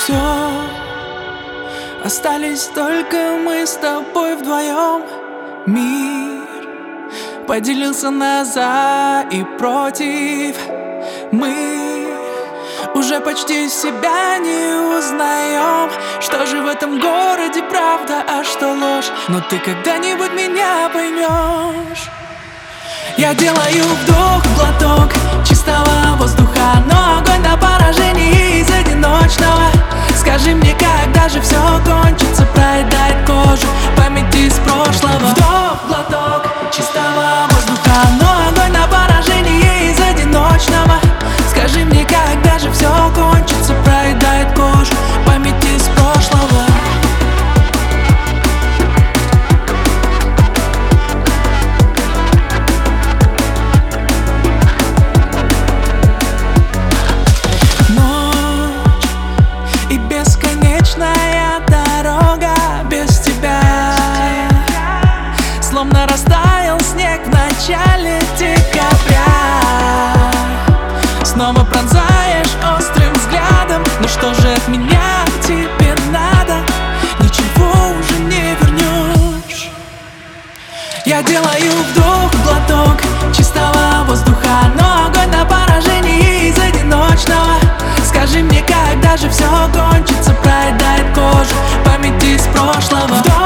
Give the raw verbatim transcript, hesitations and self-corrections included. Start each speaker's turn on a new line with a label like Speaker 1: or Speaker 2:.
Speaker 1: все, остались только мы с тобой вдвоем. Мир поделился на за и против. Мы уже почти себя не узнаем. Что же в этом городе правда, а что ложь? Но ты когда-нибудь меня поймешь. Я делаю вдох, глоток чистого воздуха, но огонь на поражении из одиночного. Скажи мне, когда же все кончится, проедает кожу память из прошлого. Вдох, глоток чистого воздуха, но огонь на поражении из одиночного. Скажи мне, когда же все кончится, проедает кожу память из прошлого. Бесконечная дорога без тебя, словно растаял снег в начале декабря. Снова пронзаешь острым взглядом. Ну что же от меня тебе надо? Ничего уже не вернешь. Я делаю вдох, глоток чистого воздуха, но огонь на поражении из одиночного. Скажи мне, когда же все кончится, проедает кожу память из прошлого. Вдох,